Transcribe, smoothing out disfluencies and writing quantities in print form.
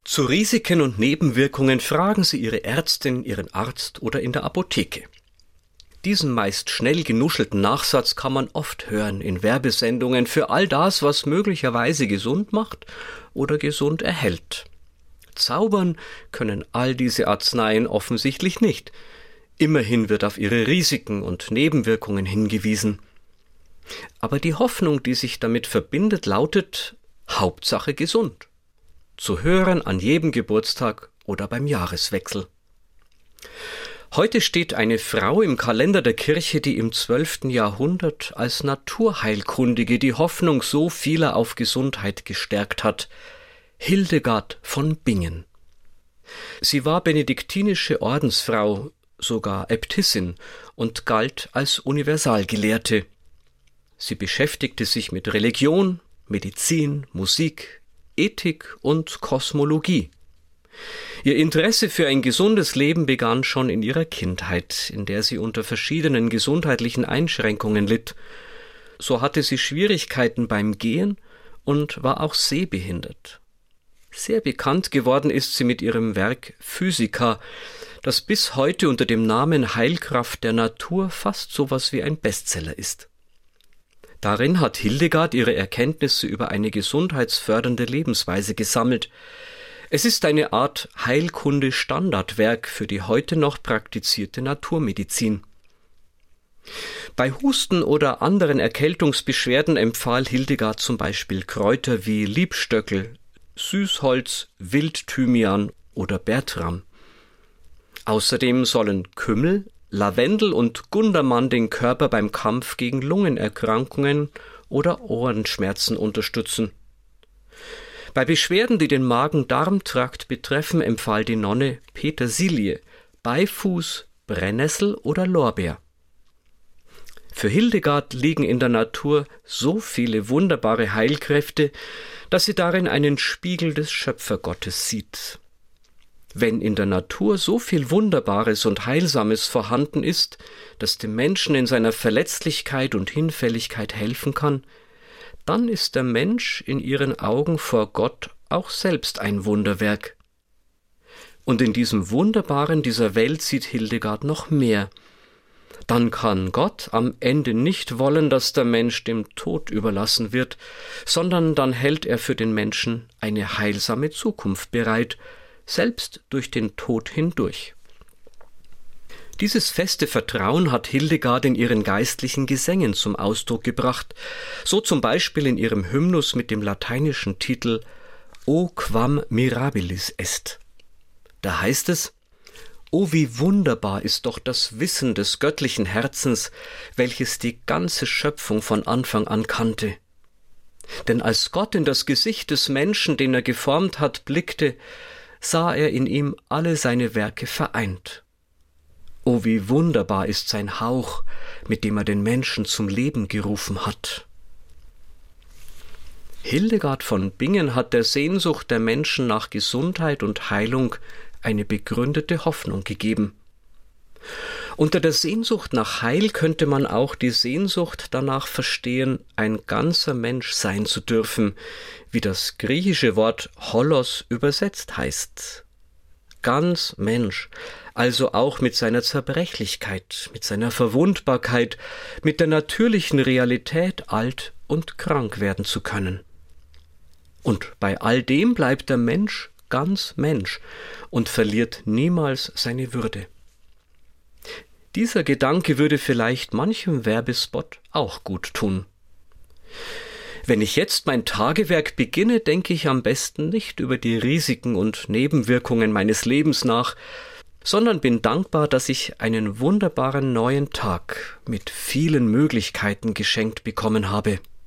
Zu Risiken und Nebenwirkungen fragen Sie Ihre Ärztin, Ihren Arzt oder in der Apotheke. Diesen meist schnell genuschelten Nachsatz kann man oft hören in Werbesendungen für all das, was möglicherweise gesund macht oder gesund erhält. Zaubern können all diese Arzneien offensichtlich nicht. Immerhin wird auf ihre Risiken und Nebenwirkungen hingewiesen. Aber die Hoffnung, die sich damit verbindet, lautet: Hauptsache gesund. Zu hören an jedem Geburtstag oder beim Jahreswechsel. Heute steht eine Frau im Kalender der Kirche, die im 12. Jahrhundert als Naturheilkundige die Hoffnung so vieler auf Gesundheit gestärkt hat: Hildegard von Bingen. Sie war benediktinische Ordensfrau, sogar Äbtissin, und galt als Universalgelehrte. Sie beschäftigte sich mit Religion, Medizin, Musik, Ethik und Kosmologie. Ihr Interesse für ein gesundes Leben begann schon in ihrer Kindheit, in der sie unter verschiedenen gesundheitlichen Einschränkungen litt. So hatte sie Schwierigkeiten beim Gehen und war auch sehbehindert. Sehr bekannt geworden ist sie mit ihrem Werk Physica, das bis heute unter dem Namen Heilkraft der Natur fast sowas wie ein Bestseller ist. Darin hat Hildegard ihre Erkenntnisse über eine gesundheitsfördernde Lebensweise gesammelt. Es ist eine Art Heilkunde-Standardwerk für die heute noch praktizierte Naturmedizin. Bei Husten oder anderen Erkältungsbeschwerden empfahl Hildegard zum Beispiel Kräuter wie Liebstöckel, Süßholz, Wildthymian oder Bertram. Außerdem sollen Kümmel, Lavendel und Gundermann den Körper beim Kampf gegen Lungenerkrankungen oder Ohrenschmerzen unterstützen. Bei Beschwerden, die den Magen-Darm-Trakt betreffen, empfahl die Nonne Petersilie, Beifuß, Brennnessel oder Lorbeer. Für Hildegard liegen in der Natur so viele wunderbare Heilkräfte, dass sie darin einen Spiegel des Schöpfergottes sieht. Wenn in der Natur so viel Wunderbares und Heilsames vorhanden ist, das dem Menschen in seiner Verletzlichkeit und Hinfälligkeit helfen kann, dann ist der Mensch in ihren Augen vor Gott auch selbst ein Wunderwerk. Und in diesem Wunderbaren dieser Welt sieht Hildegard noch mehr. Dann kann Gott am Ende nicht wollen, dass der Mensch dem Tod überlassen wird, sondern dann hält er für den Menschen eine heilsame Zukunft bereit, selbst durch den Tod hindurch. Dieses feste Vertrauen hat Hildegard in ihren geistlichen Gesängen zum Ausdruck gebracht, so zum Beispiel in ihrem Hymnus mit dem lateinischen Titel O quam mirabilis est. Da heißt es: O wie wunderbar ist doch das Wissen des göttlichen Herzens, welches die ganze Schöpfung von Anfang an kannte. Denn als Gott in das Gesicht des Menschen, den er geformt hat, blickte, sah er in ihm alle seine Werke vereint. O wie wunderbar ist sein Hauch, mit dem er den Menschen zum Leben gerufen hat. Hildegard von Bingen hat der Sehnsucht der Menschen nach Gesundheit und Heilung eine begründete Hoffnung gegeben. Unter der Sehnsucht nach Heil könnte man auch die Sehnsucht danach verstehen, ein ganzer Mensch sein zu dürfen, wie das griechische Wort holos übersetzt heißt. Ganz Mensch, also auch mit seiner Zerbrechlichkeit, mit seiner Verwundbarkeit, mit der natürlichen Realität, alt und krank werden zu können. Und bei all dem bleibt der Mensch ganz Mensch und verliert niemals seine Würde. Dieser Gedanke würde vielleicht manchem Werbespot auch gut tun. Wenn ich jetzt mein Tagewerk beginne, denke ich am besten nicht über die Risiken und Nebenwirkungen meines Lebens nach, sondern bin dankbar, dass ich einen wunderbaren neuen Tag mit vielen Möglichkeiten geschenkt bekommen habe.